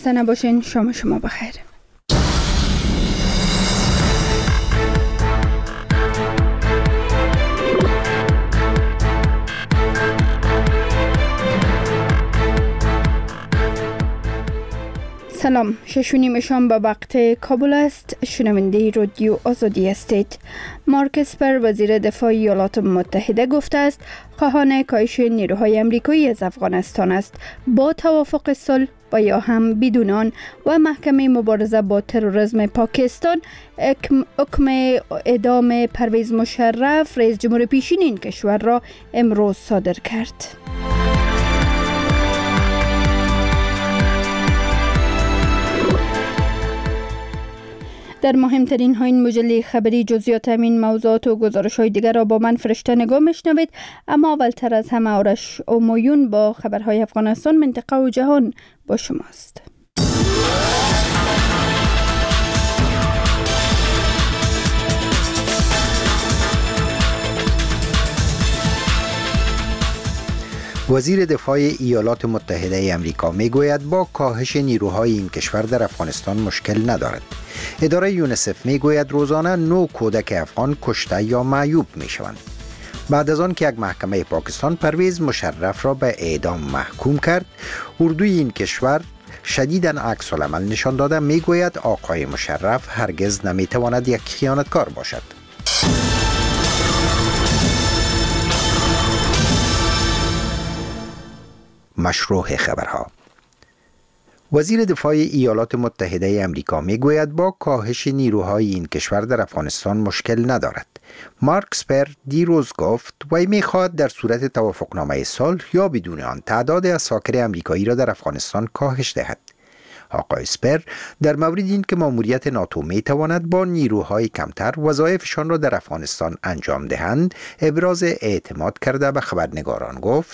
سنه باشین. شما بخیر. سلام، 6:30 شام به وقت کابل است. شنونده رادیو آزادی هستید. مارک اسپر وزیر دفاع ایالات متحده گفته است خواهان کاهش نیروهای آمریکایی از افغانستان است، با توافق صلح و یا هم بدون آن. و محکمه مبارزه با تروریسم پاکستان حکم اعدام پرویز مشرف رئیس جمهور پیشین این کشور را امروز صادر کرد. در مهمترین ها این مجله خبری جزئیات همین موضوعات و گزارش های دیگر را با من فرشته نگاه میشنوید. اما اولتر از همه آرش اومویون با خبرهای افغانستان، منطقه و جهان با شماست. وزیر دفاع ایالات متحده آمریکا میگوید با کاهش نیروهای این کشور در افغانستان مشکل ندارد. اداره یونیسف میگوید روزانه 9 کودک افغان کشته یا معیوب میشوند. بعد از آن که یک محکمه پاکستان پرویز مشرف را به اعدام محکوم کرد، اردوی این کشور شدیداً عکس العمل نشان داده میگوید آقای مشرف هرگز نمیتواند یک خیانتکار باشد. مشروع خبرها. وزیر دفاع ایالات متحده آمریکا میگوید با کاهش نیروهای این کشور در افغانستان مشکل ندارد. مارک اسپر دیروز گفت وی میخواهد در صورت توافقنامه صلح یا بدون آن تعداد عساکر آمریکایی را در افغانستان کاهش دهد. آقای اسپر در مورد این که ماموریت ناتو میتواند با نیروهای کمتر وظایفشان را در افغانستان انجام دهند ابراز اعتماد کرده به خبرنگاران گفت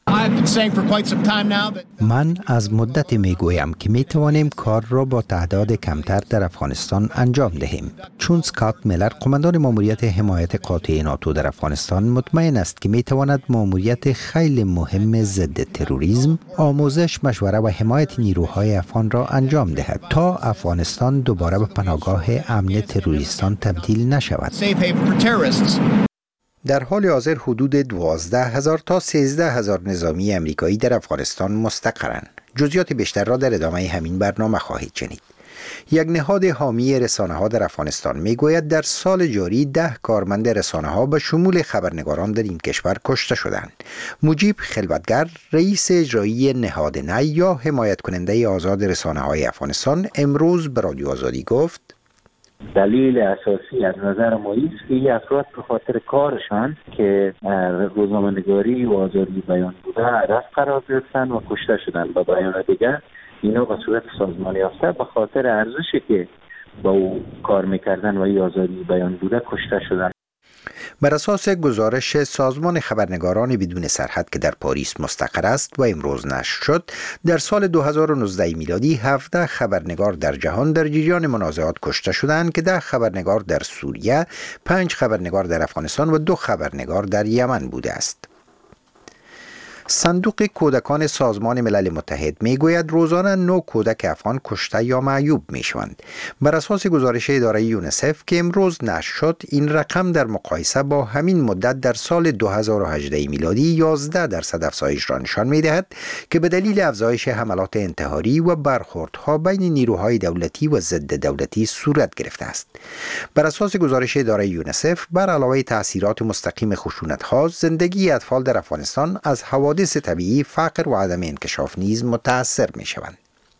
من از مدت میگویم که میتوانیم کار را با تعداد کمتر در افغانستان انجام دهیم، چون سکات میلر قماندان ماموریت حمایت قاطع ناتو در افغانستان مطمئن است که میتواند ماموریت خیلی مهم ضد تروریسم، آموزش، مشوره و حمایت نیروهای افغان را انجام دهد تا افغانستان دوباره به پناهگاه امن تروریستان تبدیل نشود. در حال حاضر حدود 12,000 تا 13,000 نظامی آمریکایی در افغانستان مستقرند. جزئیات بیشتر را در ادامه همین برنامه خواهید شنید. یک نهاد حامی رسانه‌ها در افغانستان میگوید در سال جاری 10 کارمند رسانه‌ها به شمول خبرنگاران در این کشور کشته شدند. مجیب خلوتگر، رئیس اجرایی نهاد نی یا حمایت کننده آزاد رسانه‌های افغانستان، امروز به رادیو آزادی گفت دلیل اساسی از نظر ما است که این افراد به خاطر کارشان که روزنامه‌نگاری و آزادی بیان بوده هدف قرار گرفتن و کشته شدن. با بیان دیگر اینا به صورت سازمانی یافته به خاطر ارزشی که با او کار میکردن و این آزادی بیان بوده کشته شدن. بر اساس گزارش سازمان خبرنگاران بدون سرحد که در پاریس مستقر است و امروز نشر شد، در سال 2019 میلادی 17 خبرنگار در جهان در جریان منازعات کشته شدند که 10 خبرنگار در سوریه، 5 خبرنگار در افغانستان و 2 خبرنگار در یمن بوده است. صندوق کودکان سازمان ملل متحد میگوید روزانه 9 کودک افغان کشته یا معیوب میشوند. بر اساس گزارش اداره یونیسف که امروز نشر شد، این رقم در مقایسه با همین مدت در سال 2018 میلادی 11% افزایش را نشان میدهد که به دلیل افزایش حملات انتحاری و برخوردها بین نیروهای دولتی و ضد دولتی صورت گرفته است. بر اساس گزارش اداره یونیسف، بر علاوه تاثیرات مستقیم خشونت‌ها، زندگی اطفال در افغانستان از حوادث طبیعی، فقر و عدم انکشاف نیز متاثر می شوند.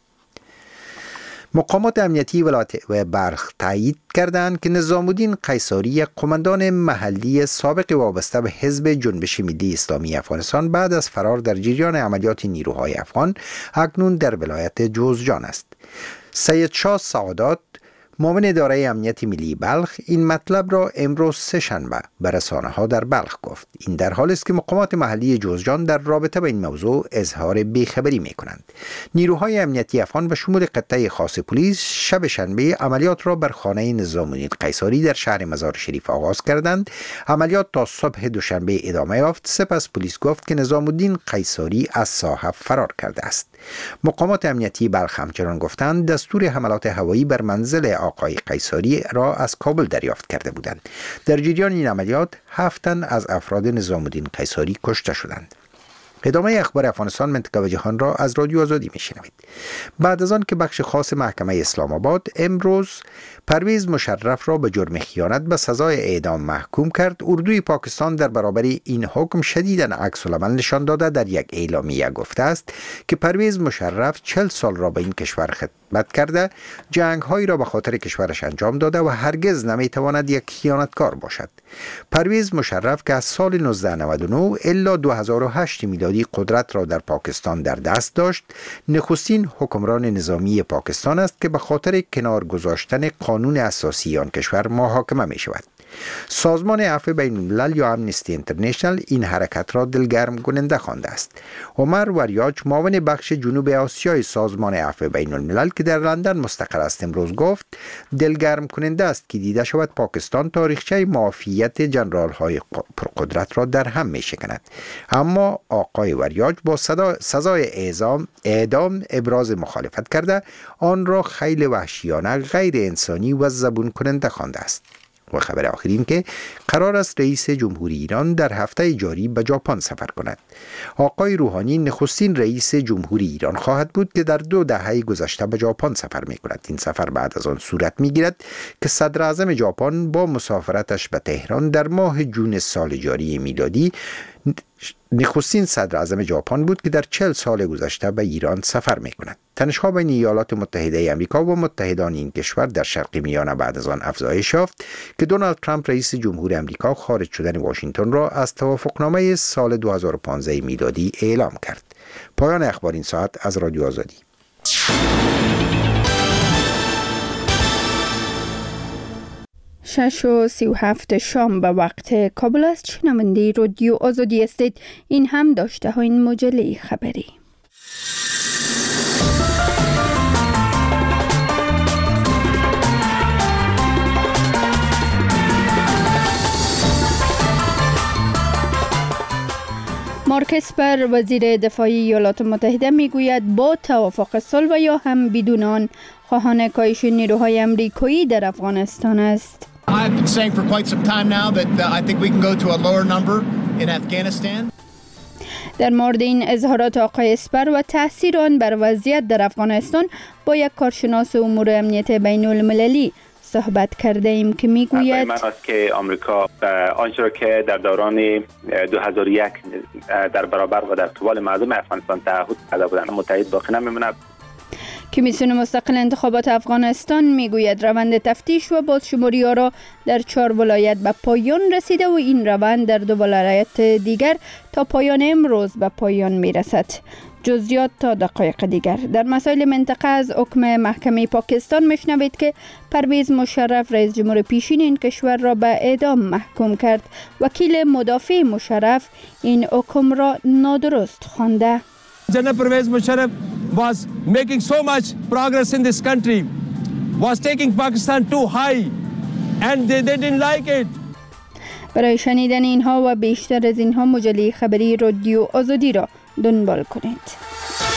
مقامات امنیتی ولایت بلخ تایید کردند که نظام الدین قیصاری، قماندان محلی سابق وابسته به حزب جنبش ملی اسلامی افغانستان، بعد از فرار در جریان عملیات نیروهای افغان اکنون در ولایت جوزجان است. سید شاه سعادت، معاون اداره امنیت ملی بلخ، این مطلب را امروز سه‌شنبه به رسانه‌ها در بلخ گفت. این در حالی است که مقامات محلی جوزجان در رابطه با این موضوع اظهار بیخبری می‌کنند. نیروهای امنیتی افغان به شمول قطعه خاص پلیس شب شنبه عملیات را بر خانه نظام الدین قیصاری در شهر مزار شریف آغاز کردند. عملیات تا صبح دوشنبه ادامه یافت. سپس پلیس گفت که نظام الدین قیصاری از ساحه فرار کرده است. مقامات امنیتی بلخ همچنان گفتند دستور حملات هوایی بر منزل آقای قیصاری را از کابل دریافت کرده بودند. در جریان این عملیات 7 تن از افراد نظام الدین قیصاری کشته شدند. ادامه اخبار افغانستان، منطقه و جهان را از رادیو آزادی میشنوید. بعد از آن که بخش خاص محکمه اسلام آباد امروز پرویز مشرف را به جرم خیانت به سزای اعدام محکوم کرد، اردوی پاکستان در برابر این حکم شدیداً عکس العمل نشان داده در یک اعلامیه گفته است که پرویز مشرف 40 سال را به این کشور خدمت کرده، جنگ‌هایی را به خاطر کشورش انجام داده و هرگز نمیتواند یک خیانتکار باشد. پرویز مشرف که از سال 1999 الی 2008 میلادی قدرت را در پاکستان در دست داشت، نخستین حکمران نظامی پاکستان است که به خاطر کنار گذاشتن قانون اساسی آن کشور محاکمه می شود. سازمان عفو بین الملل یا امنستی اینترنشنال این حرکت را دلگرم کننده خوانده است. عمر وریاج، معاون بخش جنوب آسیای سازمان عفو بین الملل که در لندن مستقر است، امروز گفت دلگرم کننده است که دیده شود پاکستان تاریخچه معافیت جنرال های پرقدرت را در هم می شکند. اما آقای وریاج با سزای اعدام ابراز مخالفت کرده، آن را خیلی وحشیانه، غیر انسانی و زبون کننده خوانده است. و خبر آخر این که قرار است رئیس جمهوری ایران در هفته جاری به ژاپن سفر کند. آقای روحانی نخستین رئیس جمهوری ایران خواهد بود که در 2 دهه گذشته به ژاپن سفر می کند. این سفر بعد از آن صورت می گیرد که صدر اعظم ژاپن با مسافرتش به تهران در ماه جون سال جاری میلادی نخستین صدر اعظم ژاپن بود که در 40 سال گذشته به ایران سفر می کند. تنش‌ها بین ایالات متحده آمریکا و متحدان این کشور در شرق میانه بعد از آن افزایش یافت که دونالد ترامپ رئیس جمهور آمریکا خارج شدن واشنگتن را از توافقنامه سال 2015 میلادی اعلام کرد. پایان اخبار این ساعت از رادیو آزادی. 6:37 شام به وقت کابل است. شنونده رادیو آزادی هستید. این هم داشته ها این مجله خبری. مارک اسپر وزیر دفاعی ایالات متحده میگوید با توافق صلح و یا هم بدون آن خواهان کاهش نیروهای آمریکایی در افغانستان است. I've been saying for quite some time now that I think we can go to a lower number in Afghanistan. در مورد این اظهارات آقای اسپر و تاثیر آن بر وضعیت در افغانستان با یک کارشناس امور امنیت بین المللی صحبت کرده ایم که میگوید من است که آمریکا آنچه را که در دوران 2001 در برابر و در قبال مردم افغانستان تعهد کرده بودند متحد باقی نمیماند. کمیسیون مستقل انتخابات افغانستان میگوید روند تفتیش و بازشماری ها را در 4 ولایت به پایان رسیده و این روند در 2 ولایت دیگر تا پایان امروز به پایان میرسد. جزئیات تا دقایق دیگر. در مسائل منطقه از حکم محکمه پاکستان میشنوید که پرویز مشرف رئیس جمهور پیشین این کشور را به اعدام محکوم کرد. وکیل مدافع مشرف این حکم را نادرست خوانده. General Pervez Musharraf was making so much progress in this country, was taking Pakistan too high and they didn't like it. برای شنیدن اینها و بیشتر از اینها مجله خبری رادیو آزادی را دنبال کنید.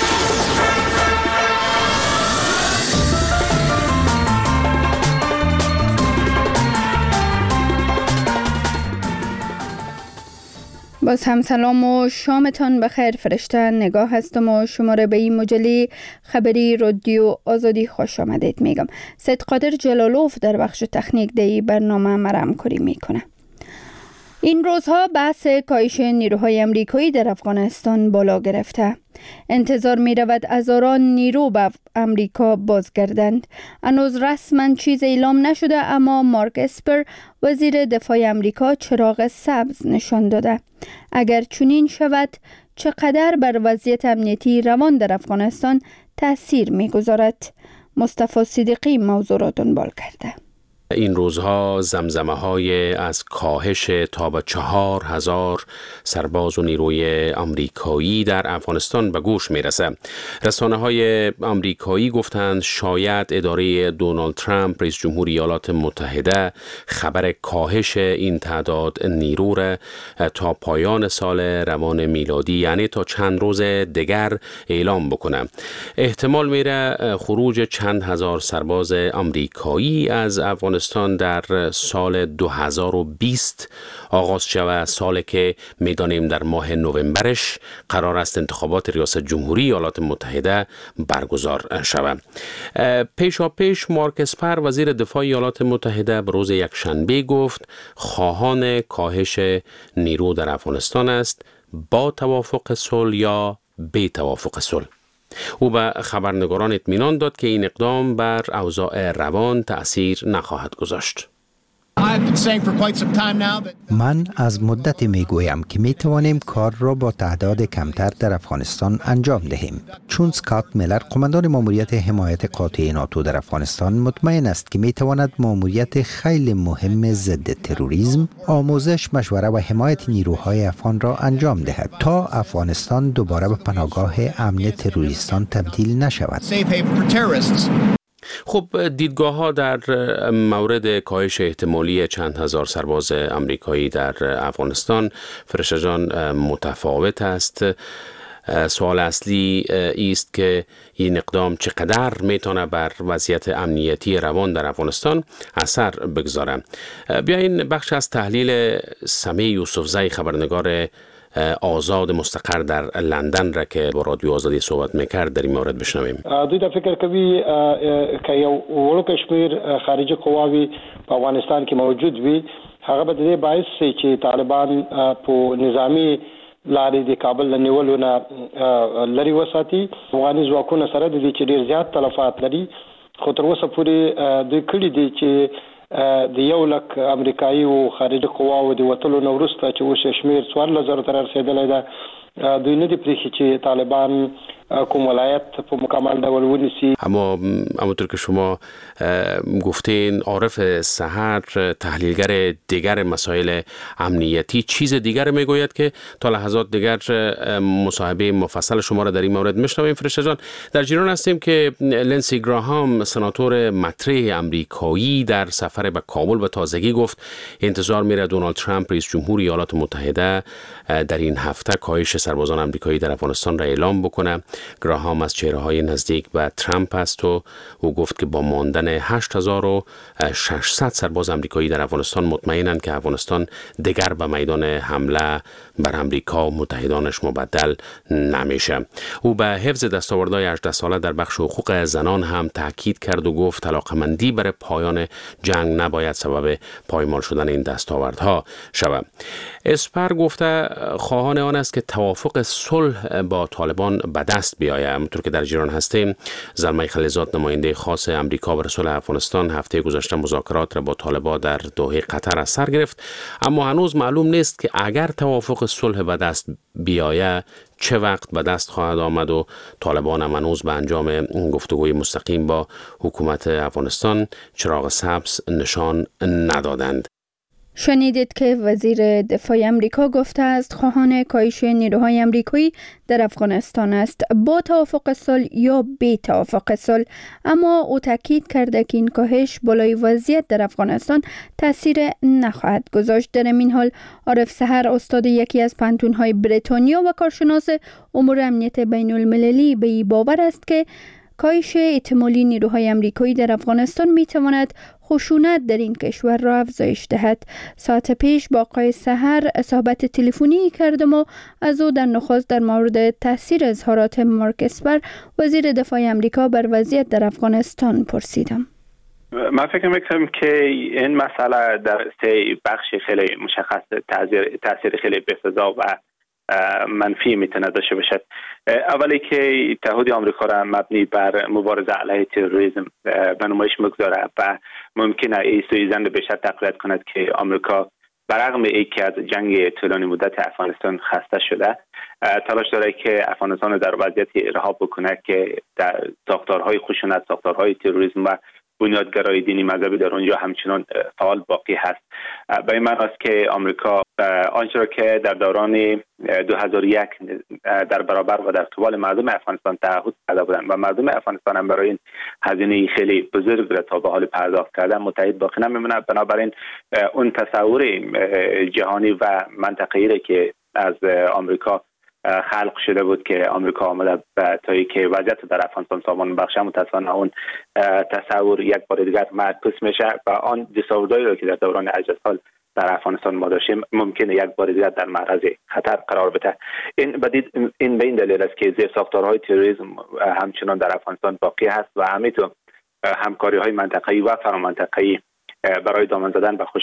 باز هم سلام و شامتان بخیر. فرشته نگاه هستم و شما را به این مجله خبری رادیو آزادی خوش آمدید میگم. سید قادر جلالوف در بخش تکنیک دی برنامه مرام کاری میکنه. این روزها بحث کاهش نیروهای آمریکایی در افغانستان بالا گرفته. انتظار می رود هزاران نیرو به امریکا بازگردند. هنوز رسما چیز اعلام نشده، اما مارک اسپر وزیر دفاع امریکا چراغ سبز نشان داده. اگر چنین شود چقدر بر وضعیت امنیتی روان در افغانستان تأثیر می گذارد؟ مصطفی صدیقی موضوع را دنبال کرده. این روزها زمزمه‌های از کاهش تا به 4,000 سرباز و نیروی آمریکایی در افغانستان به گوش میرسه. رسانه‌های آمریکایی گفتند شاید اداره دونالد ترامپ رئیس جمهور ایالات متحده خبر کاهش این تعداد نیرو را تا پایان سال روان میلادی، یعنی تا چند روز دیگر اعلام بکنه. احتمال میره خروج چند هزار سرباز آمریکایی از افغانستان در سال 2020 آغاز شود، سالی که میدانیم در ماه نوامبرش قرار است انتخابات ریاست جمهوری ایالات متحده برگزار شود. پیشاپیش مارک اسپر وزیر دفاع ایالات متحده به روز یکشنبه گفت خواهان کاهش نیرو در افغانستان است، با توافق صلح یا بی توافق صلح. او به خبرنگاران اطمینان داد که این اقدام بر اوضاع روان تأثیر نخواهد گذاشت. من از مدتی میگویم که می توانیم کار را با تعداد کمتر در افغانستان انجام دهیم، چون اسکات میلر قماندان ماموریت حمایت قاطع ناتو در افغانستان مطمئن است که می تواند ماموریت خیلی مهم ضد تروریسم، آموزش، مشوره و حمایت نیروهای افغان را انجام دهد تا افغانستان دوباره به پناهگاه امن تروریستان تبدیل نشود. خب دیدگاه ها در مورد کاهش احتمالی چند هزار سرباز آمریکایی در افغانستان فرشته جان متفاوت است. سوال اصلی است که این اقدام چقدر میتونه بر وضعیت امنیتی روان در افغانستان اثر بگذاره. بیاین بخش از تحلیل سمیع یوسفزی خبرنگار آزاد مستقر در لندن را که با رادیو آزادی صحبت میکرد در این مورد بشنویم. دوی دا فکر کوي که یو وړوکی شمیر خارجي قواوي په افغانستان کې موجود وي، هغه به د دې باعث شي چې طالبان په نظامی لارې د کابل له نیولو نه لرې وساتي. افغاني ځواکونه سره د دې چې ډېر زیات تلفات لري، خو تر اوسه پورې دوی کړي دي چې د یو لک امریکایي او خارجي قواو د وټلو نو وروسته چې اوس شمیر 14,000 تر رسیدلی ده، دوی نه دي پرېښي چې طالبان کوم ولایت په مکمل ډول ونیسي. اما همونطور که شما گفتین عارف سحر تحلیلگر دیگر مسائل امنیتی چیز دیگر میگوید که تا لحظات دیگر مصاحبه مفصل شما را در این مورد میشنویم. فرشته جان، در جریان هستیم که لنسی گراهام سناتور مطرح امریکایی در سفر به کابل به تازگی گفت انتظار میره دونالد ترامپ رئیس جمهور ایالات متحده در این هفته کاهش سربازان امریکایی در افغانستان را اعلام بکنه. گراهام از چهره‌های نزدیک به ترامپ است و او گفت که با ماندن 8,600 سرباز امریکایی در افغانستان مطمئنند که افغانستان دیگر به میدان حمله بر امریکا و متحدانش مبدل نمیشه. او به حفظ دستاوردهای 18 ساله در بخش حقوق زنان هم تاکید کرد و گفت علاقمندی برای پایان جنگ نباید سبب پایمال شدن این دستاوردها شود. اسپر گفته خواهان آن است که توافق صلح با طالبان به دست بیاید. همونطور که در جریان هستیم، زلمه خلیزاد نماینده خاص امریکا برای صلح افغانستان هفته گذشته مذاکرات را با طالبان در دوحه قطر از سر گرفت، اما هنوز معلوم نیست که اگر توافق صلح به دست بیاید چه وقت به دست خواهد آمد و طالبان هم هنوز به انجام گفتگوی مستقیم با حکومت افغانستان چراغ سبز نشان ندادند. شنیدید که وزیر دفاع امریکا گفته است خواهان کاهش نیروهای امریکایی در افغانستان است، با توافق صلح یا بی توافق صلح. اما او تاکید کرده که این کاهش بالای وضعیت در افغانستان تاثیر نخواهد گذاشت. در این حال عارف سحر، استاد یکی از پانتون‌های بریتانیا و کارشناس امور امنیت بین المللی، به این باور است که کاهش احتمالی نیروهای امریکایی در افغانستان میتواند خشونت در این کشور را افزایش دهد. ساعت پیش با آقای سحر صحبت تلفنی کردم و از او در نخست در مورد تاثیر اظهارات مارک اسپر وزیر دفاع امریکا بر وضعیت در افغانستان پرسیدم. من فکر میکنم که این مسئله در سه بخش خیلی مشخص تاثیر خیلی بسزا و منفی میتونه داشته باشد. اولی که اتحاد آمریکا را مبنی بر مبارزه علیه تروریسم به نمایش میگذاره و ممکنه این سوءظن بیشتر تقویت کند که آمریکا برغم اینکه از جنگ طولانی مدت افغانستان خسته شده، تلاش داره که افغانستان در وضعیت رها بکنه که در ساختارهای خشونت، ساختارهای تروریسم و بنیادگرای دینی مذهبی در اونجا همچنان فعال باقی هست. به این معنی است که آمریکا آنچه را که در دوران 2001 در برابر و در قبال مردم افغانستان تعهد کرده بودند و مردم افغانستان هم برای این هزینه خیلی بزرگ را تا به حال پرداخت کردن متحد باقی نمیمونه. بنابراین اون تصور جهانی و منطقه‌ای که از آمریکا خلق شده بود که آمریکا آمده تا اینکه وضعیت در افغانستان سامان بخشه، متاسفانه اون تصور یک بار دیگر معکوس میشه و آن تصورایی را که در دوران 18 سال در افغانستان ما داشتیم ممکنه یک بار دیگر در معرض خطر قرار بده. این به این دلیل است که زیرساختارهای تروریسم همچنان در افغانستان باقی هست و همینطور همکاری‌های منطقه‌ای و فرامنطقه‌ای برای دامن زدن به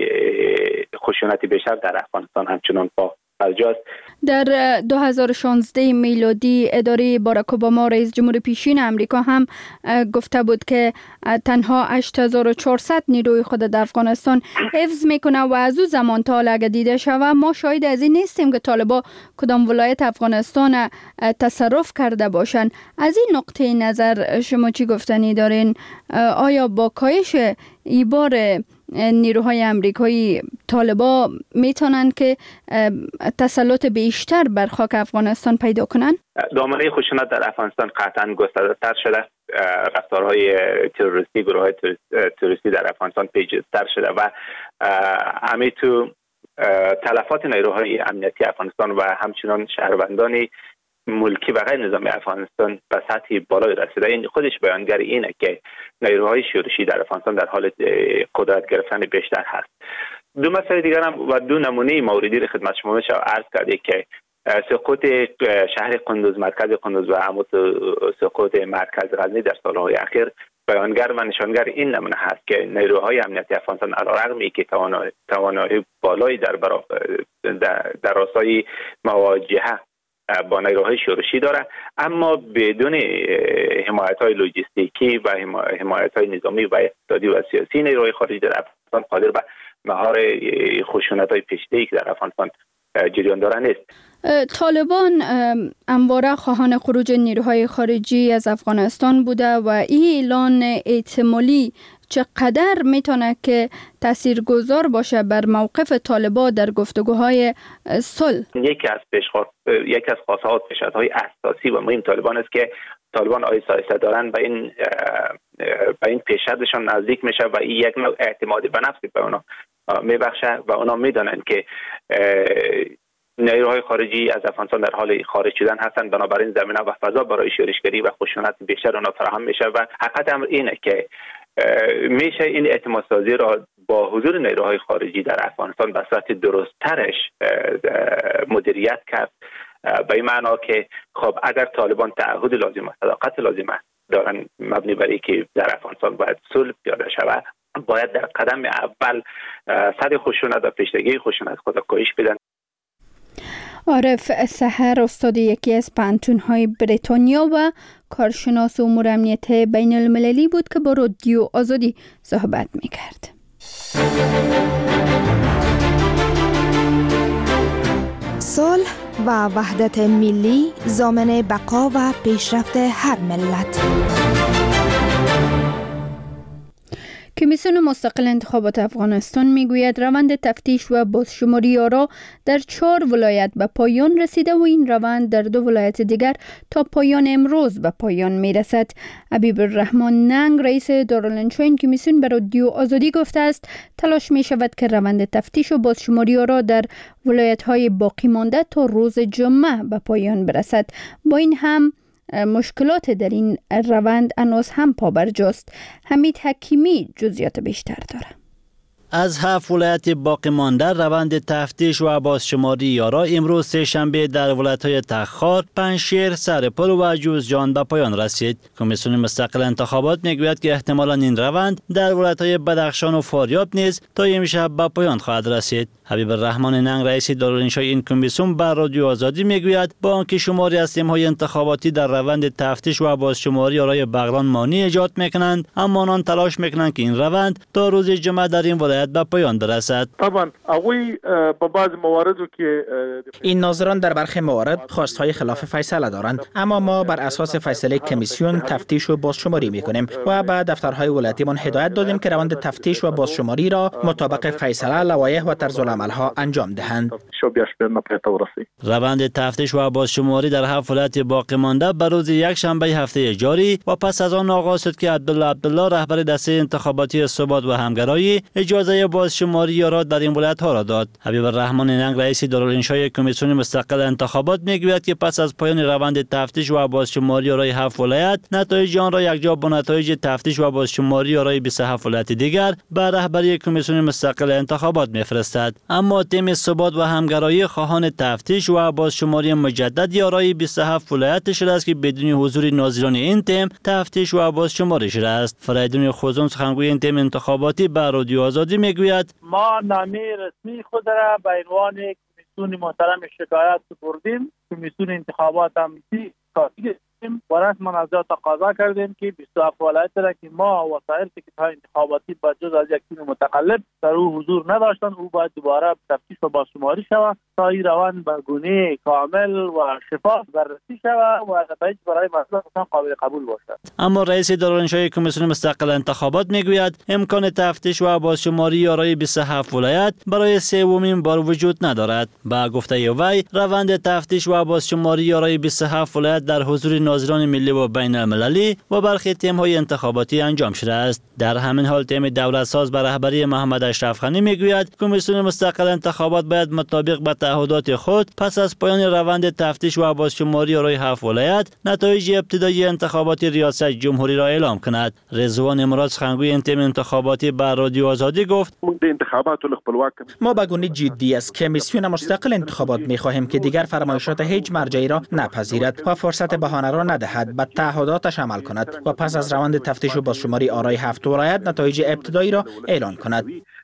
خشونت بیشتر در افغانستان همچنان با برجاست. در 2016 میلادی اداره باراک اوباما رئیس جمهور پیشین امریکا هم گفته بود که تنها 8400 نیروی خود در افغانستان حفظ میکنه و از او زمان تا حال اگر دیده شود ما شاهد از این نیستیم که طالبان کدام ولایت افغانستان تصرف کرده باشند. از این نقطه نظر شما چی گفتنی دارین؟ آیا با کاهش این بار نیروهای امریکایی طالبا میتونن که تسلط بیشتر بر خاک افغانستان پیدا کنن؟ دامنه خشونت در افغانستان قطعا گسترده‌تر شده. رفتارهای تروریستی، گروه‌های تروریستی در افغانستان پیچیده‌تر شده و همینطور تلفات نیروهای امنیتی افغانستان و همچنان شهروندان ملکی و غیر نظامی افغانستان به سطح بالای رسیده. این خودش بیانگر اینه که نیروهای شورشی در افغانستان در حال قدرت گرفتن بیشتر هست. دو مسئله دیگر هم و دو نمونه موردی را خدمت شما میشه عرض کرده که سقوط شهر قندوز، مرکز قندوز و همون سقوط مرکز غزنی در سالهای اخیر بیانگر و نشانگر این نمونه هست که نیروهای امنیتی افغانستان علیرغم که توانایی بالایی در راستای مواجهه با نیروهای شورشی داره، اما بدون حمایت‌های لوجستیکی و حمایت‌های نظامی و اقتصادی و سیاسی نیروهای خارجی در افغانستان قادر به مهار خشونت‌های پیچیده‌ای که در افغانستان جریان داره نیست. طالبان همواره خواهان خروج نیروهای خارجی از افغانستان بوده و این اعلان احتمالی چقدر میتونه که تاثیرگذار باشه بر موقف طالبان در گفتگوهای صلح؟ یکی از خواسته و پیشنهادهای اساسی و مهم طالبان است که طالبان آیسته دارن به این پیشنهادشان نزدیک میشه و این یک نوع اعتماد به نفس به اونا میبخشه و اونا میدونن که نیروهای خارجی از افغانستان در حال خارج شدن هستند، بنابراین زمینه و فضا برای شورشگری و خشونت بیشتر اونا فراهم میشه و حقیقت امر اینه که میشه این اعتماد سازی را با حضور نیروهای خارجی در افغانستان به صورت درست‌ترش مدیریت کرد. به این معنا که خب اگر طالبان تعهد لازم و صداقت لازم دارن مبنی بر اینکه در افغانستان باید صلح پیاده شود، باید در قدم اول سد خشونت و پیشگیری خشونت خود کاهش بدن. عارف سحر استاد یکی از پانتون‌های بریتانیا و کارشناس امور امنیت بین المللی بود که با رادیو آزادی صحبت می‌کرد. صلح و وحدت ملی ضامن بقا و پیشرفت هر ملت. کمیسیون مستقل انتخابات افغانستان میگوید روند تفتیش و بازشماری آرا در 4 ولایت به پایان رسیده و این روند در 2 ولایت دیگر تا پایان امروز به پایان میرسد. حبیب الرحمن ننگ رئیس دارالانشا این کمیسیون به رادیو آزادی گفته است تلاش می شود که روند تفتیش و بازشماری آرا در ولایت های باقی مانده تا روز جمعه به پایان برسد. با این هم مشکلات در این روند هنوز هم پابرجاست. حمید حکیمی جزئیات بیشتر داره. از 7 ولایت باقی مانده روند تفتیش و بازشماری یارا امروز سه‌شنبه در ولایت‌های تخار، پنجشیر، سرپل و جوزجان به پایان رسید. کمیسیون مستقل انتخابات میگوید که احتمالاً این روند در ولایت‌های بدخشان و فاریاب نیز تا امشب به پایان خواهد رسید. حبیب الرحمن ننگ رئیس دارالانشای این کمیسیون بر رادیو آزادی میگوید با آنکه شماری از تیم‌های انتخاباتی در روند تفتیش و بازشماری یارای بغلان مانع ایجاد میکنند، اما آنان تلاش میکنند که این روند تا روز جمعه در این ولایت ولایت به پایان برسد. طبعا با بعض مواردو که این ناظران در برخی موارد خواستهای خلاف فیصله دارند، اما ما بر اساس فیصله کمیسیون تفتیش و بازشماری میکنیم و به دفترهای ولایتیمان هدایت دادیم که روند تفتیش و بازشماری را مطابق فیصله، لوایح و طرزالعملها انجام دهند. روند تفتیش و بازشماری در 7 ولایت باقی مانده به روز یکشنبه هفته جاری و پس از آن آغاز شد که عبدالله رهبر دسته انتخاباتی ثبات و همگرایی اجازه بازشماری را در این ولایت‌ها را داد. حبیب الرحمن ننگ رئیس دارالانشای کمیسیون مستقل انتخابات میگوید که پس از پایان روند تفتیش و بازشماری آرای 7 ولایت نتایج آن را یکجا با نتایج تفتیش و بازشماری آرای 27 ولایت دیگر به رهبری کمیسیون مستقل انتخابات میفرستد. اما تیم ثبات و همگرایی خواهان تفتیش و بازشماری مجدد آرای 27 ولایت شده است که بدون حضور ناظران این تیم تفتیش و بازشماری شده است. فریدون خوزون سخنگوی این تیم انتخاباتی به رادیو آزادی میگوید ما نامه رسمی خود را به عنوان کمیسیون محترم شکایت سپردیم. کمیسیون انتخابات هم و رسما از تقاضا کردیم که 27 ولایت را که ما وسایل تکیه‌های انتخاباتی با جز از یک تیم متقلب در او حضور نداشتند، او باید دوباره تفتیش و بازشماری شود تا این روند به گونه کامل و شفاف بررسی شود و نتایج برای مردم قابل قبول باشد. اما رئیس دارالانشای کمیسیون مستقل انتخابات میگوید امکان تفتیش و بازشماری آرای 27 ولایت برای سومین بار وجود ندارد. با گفته وی روند تفتیش و بازشماری آرای 27 ولایت در حضور ناظران ملی و بین المللی و برخی تیم‌های انتخاباتی انجام شده است. در همین حال تیم دولت‌ساز به رهبری محمد اشرف غنی میگوید کمیسیون مستقل انتخابات باید مطابق به تعهدات خود پس از پایان روند تفتیش و بازشماری آرای 7 ولایت نتایج ابتدایی انتخابات ریاست جمهوری را اعلام کند. رضوان مراد سخنگوی این تیم انتخاباتی به رادیو آزادی گفت ما به گونه جدی از کمیسیون مستقل انتخابات می‌خواهیم که دیگر فرمایشات هیچ مرجعی را نپذیرد و فرصت بهانه را ندهد، به تعهداتش عمل کند و پس از روند تفتیش و بازشماری آرای 7 ولایت نتایج ابتدایی را اعلان کند.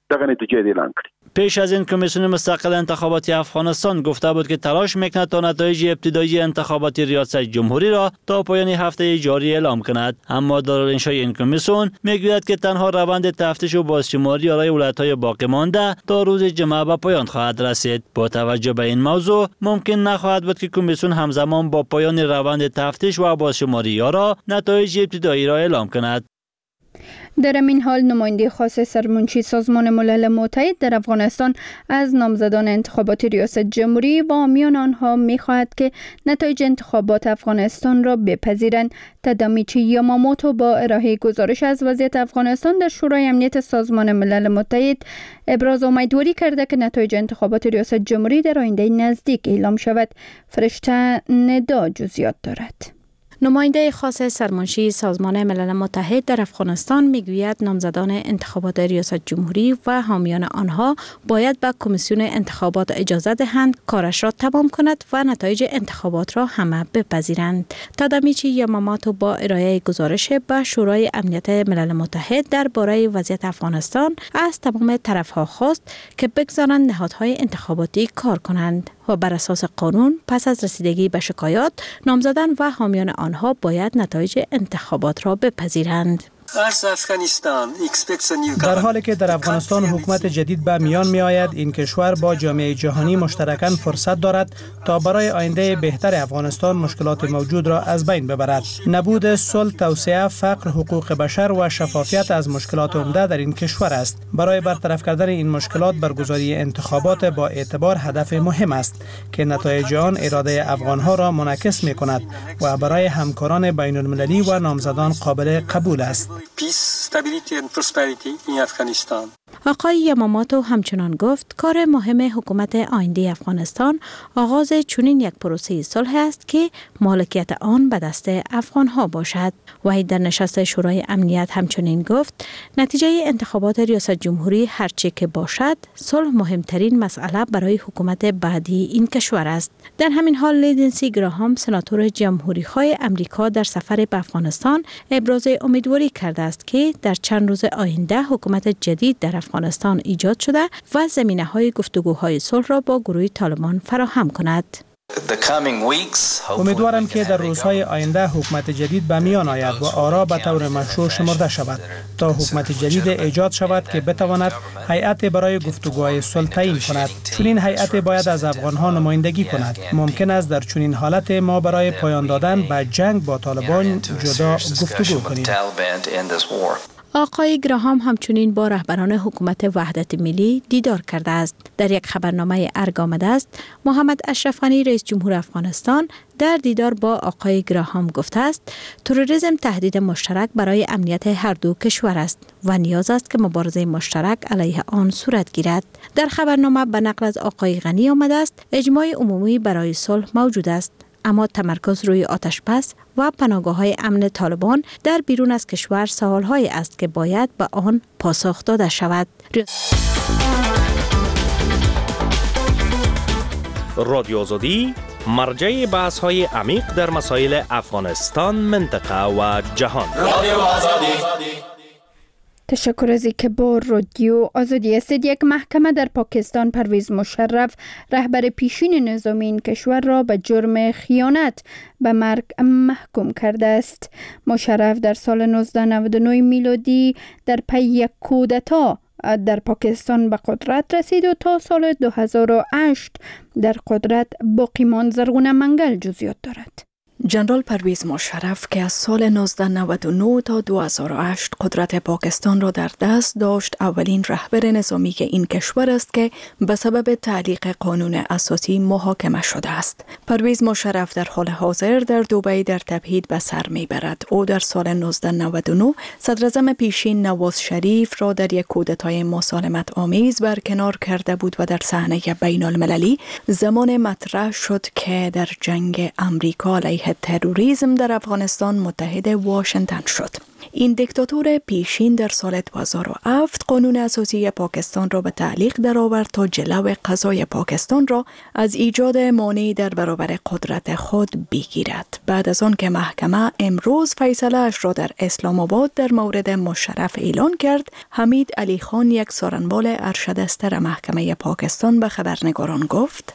پیش از این کمیسیون مستقل انتخاباتی افغانستان گفته بود که تلاش میکند تا نتایج ابتدایی انتخاباتی ریاست جمهوری را تا پایان هفته جاری اعلام کند، اما دارالانشای این کمیسیون میگوید که تنها روند تفتیش و بازشماری آرای ولایت‌های باقی مانده تا روز جمعه به پایان خواهد رسید. با توجه به این موضوع ممکن نخواهد بود که کمیسیون همزمان با پایان روند تفتیش و بازشماری را نتایج ابتدایی را اعلام کند. در این حال نماینده خاص سرمنشی سازمان ملل متحد در افغانستان از نامزدان انتخابات ریاست جمهوری و حامیان آنها می‌خواهد که نتایج انتخابات افغانستان را بپذیرند. تادامیچی یاماموتو با ارائه گزارش از وضعیت افغانستان در شورای امنیت سازمان ملل متحد ابراز امیدواری کرده که نتایج انتخابات ریاست جمهوری در آینده نزدیک اعلام شود. فرشته ندا جزئیات دارد. نماینده خاص سرمنشی سازمان ملل متحد در افغانستان میگوید نامزدان انتخابات ریاست جمهوری و حامیان آنها باید به کمیسیون انتخابات اجازه دهند کارش را تمام کند و نتایج انتخابات را همه بپذیرند. تادامیچی یاماموتو با ارائه گزارش به شورای امنیت ملل متحد درباره وضعیت افغانستان از تمام طرفها خواست که بگذارند نهادهای انتخاباتی کار کنند و بر اساس قانون پس از رسیدگی به شکایات نامزدان و حامیان آنها باید نتایج انتخابات را بپذیرند. در حالی که در افغانستان حکومت جدید به میان می آید، این کشور با جامعه جهانی مشترکاً فرصت دارد تا برای آینده بهتر افغانستان مشکلات موجود را از بین ببرد. نبود صلح، توسعه، فقر، حقوق بشر و شفافیت از مشکلات عمده در این کشور است. برای برطرف کردن این مشکلات برگزاری انتخابات با اعتبار هدف مهم است که نتایج آن اراده افغانها را منعکس می کند و برای همکاران بین المللی و نامزدان قابل قبول است. آقای یاماموتو همچنان گفت کار مهم حکومت آینده افغانستان آغاز چنین یک پروسه صلح است که مالکیت آن به دست افغانها باشد. وی در نشست شورای امنیت همچنین گفت نتیجه انتخابات ریاست جمهوری هرچه که باشد صلح مهمترین مسئله برای حکومت بعدی این کشور است. در همین حال لیندسی گراهام سناتور جمهوری‌خواه امریکا در سفر به افغانستان ابراز امیدواری کرده است که در چند روز آینده حکومت جدید در افغانستان ایجاد شده و زمینه‌های گفتگوهای صلح را با گروه طالبان فراهم کند. امیدوارم که در روزهای آینده حکومت جدید به میان آید و آرا به طور مشروع شمرده شود تا حکومت جدید ایجاد شود که بتواند هیئت برای گفتگوهای صلح تعیین کند. چون این هیئت باید از افغانها نمایندگی کند. ممکن است در چنین حالت ما برای پایان دادن به جنگ با طالبان جدا گفتگو کنیم. آقای گراهام همچنین با رهبران حکومت وحدت ملی دیدار کرده است. در یک خبرنامه ارگ آمده است محمد اشرف غنی رئیس جمهور افغانستان در دیدار با آقای گراهام گفته است تروریسم تهدید مشترک برای امنیت هر دو کشور است و نیاز است که مبارزه مشترک علیه آن صورت گیرد. در خبرنامه به نقل از آقای غنی آمده است اجماع عمومی برای صلح موجود است، اما تمرکز روی آتش‌بس و پناهگاه‌های امن طالبان در بیرون از کشور سوال‌هایی است که باید به آن پاسخ داده شود. رادیو آزادی مرجع بحث‌های عمیق در مسائل افغانستان، منطقه و جهان. رادیو آزادی. تشکر از اینکه با رادیو آزادی هستید. یک محکمه در پاکستان پرویز مشرف رهبر پیشین نظامی این کشور را به جرم خیانت به مرگ محکوم کرده است. مشرف در سال 1999 میلادی در پی یک کودتا در پاکستان به قدرت رسید و تا سال 2008 در قدرت باقی ماند. زرغونه منگل جزئیات دارد. جنرال پرویز مشرف که از سال 1999 تا 2008 قدرت پاکستان را در دست داشت اولین رهبر نظامی این کشور است که به سبب تعلیق قانون اساسی محاکمه شده است. پرویز مشرف در حال حاضر در دبی در تبعید به سر میبرد. او در سال 1999 صدراعظم پیشین نواز شریف را در یک کودتای مسالمت آمیز برکنار کرده بود و در صحنه بین المللی زمان مطرح شد که در جنگ امریکا علیه تروریسم در افغانستان متحد واشنگتن شد. این دیکتاتور پیشین در سال 2007 قانون اساسی پاکستان را به تعلیق درآورد تا جلو قضای پاکستان را از ایجاد مانعی در برابر قدرت خود بگیرد. بعد از آن که محکمه امروز فیصله اش را در اسلام آباد در مورد مشرف اعلان کرد، حمید علی خان یک سارنوال ارشد استر محکمه پاکستان به خبرنگاران گفت: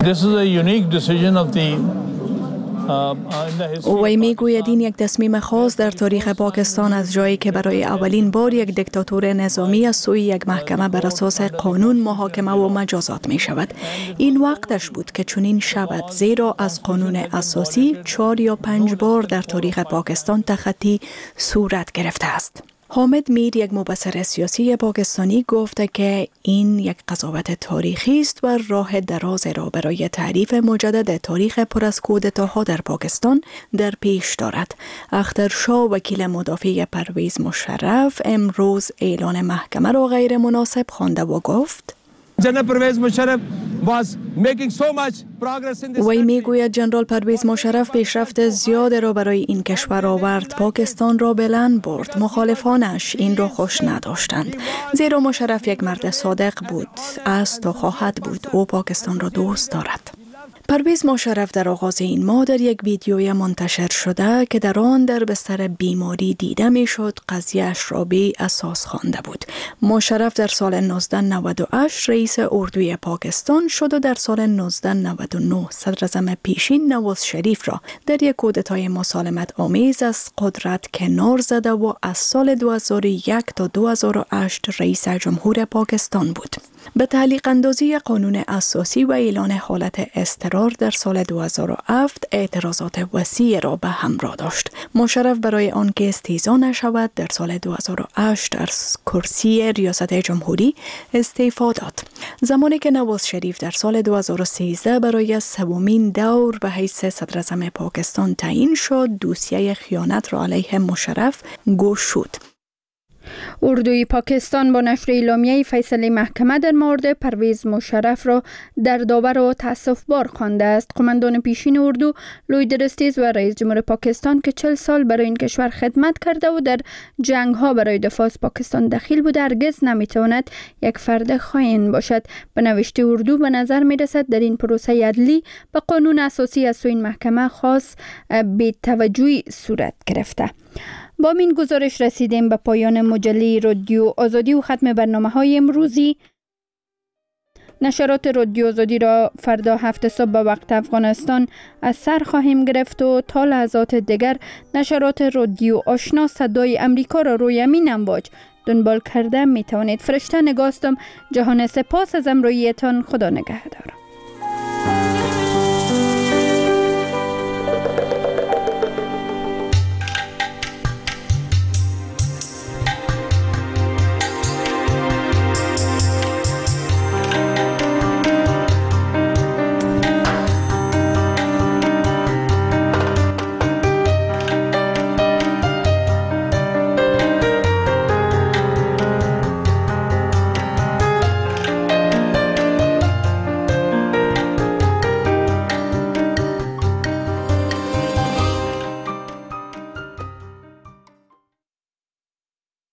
وی میگوید این یک تصمیم خاص در تاریخ پاکستان از جایی که برای اولین بار یک دیکتاتور نظامی از سوی یک محکمه بر اساس قانون محاکمه و مجازات می شود. این وقتش بود که چنین شود، زیرا از قانون اساسی 4 یا 5 بار در تاریخ پاکستان تخطی صورت گرفته است. حامد میر، یک مبصر سیاسی پاکستانی، گفته که این یک قضاوت تاریخی است و راه دراز را برای تعریف مجدد تاریخ پر از کودتاها در پاکستان در پیش دارد. اخترشاه، وکیل مدافع پرویز مشرف، امروز اعلان محکمه را غیر مناسب خوانده و گفت: وی میگوید جنرال پرویز مشرف پیشرفت زیاد را برای این کشور آورد. پاکستان را بلند برد. مخالفانش این را خوش نداشتند، زیرا مشرف یک مرد صادق بود، است و خواهد بود. او پاکستان را دوست دارد. پرویز مشرف در آغاز این ماه در یک ویدیوی منتشر شده که در آن در بستر بیماری دیده میشد قضیه‌اش را بی اساس خوانده بود. مشرف در سال 1998 رئیس اردوی پاکستان شد و در سال 1999 صدراعظم پیشین نواز شریف را در یک کودتای مسالمت آمیز از قدرت کنار زده و از سال 2001 تا 2008 رئیس جمهور پاکستان بود. به تعلیق اندازی قانون اساسی و اعلان حالت اضطرار در سال 2007 اعتراضات وسیع را به همراه داشت. مشرف برای آنکه استیضا نشود در سال 2008 از کرسی ریاست جمهوری استعفا داد. زمانی که نواز شریف در سال 2013 برای سومین دور به حیث صدراعظم پاکستان تعیین شد، دوسیه خیانت را علیه مشرف گشود. اردوی پاکستان با نشر اعلامیه فیصله محکمه در مورد پرویز مشرف را در داور و تأسف بار خوانده است. قماندان پیشین اردو لوی درستیز و رئیس جمهور پاکستان که 40 سال برای این کشور خدمت کرده و در جنگ ها برای دفاع از پاکستان دخیل بوده، هرگز نمیتواند یک فرد خائن باشد. به نوشته اردو به نظر میرسد در این پروسه عدلی به قانون اساسی از سوی این محکمه خاص بی توجهی صورت گرفته. با این گزارش رسیدیم به پایان مجله رادیو آزادی و ختم برنامه‌های امروزی. نشرات رادیو آزادی را فردا 7 صبح به وقت افغانستان از سر خواهیم گرفت و تا لحظات دیگر نشرات رادیو آشنا صدای امریکا را روی همین امواج دنبال کرده می توانید. فرشته نگاستم. جهان سپاس از امرویتان. خدا نگهدار.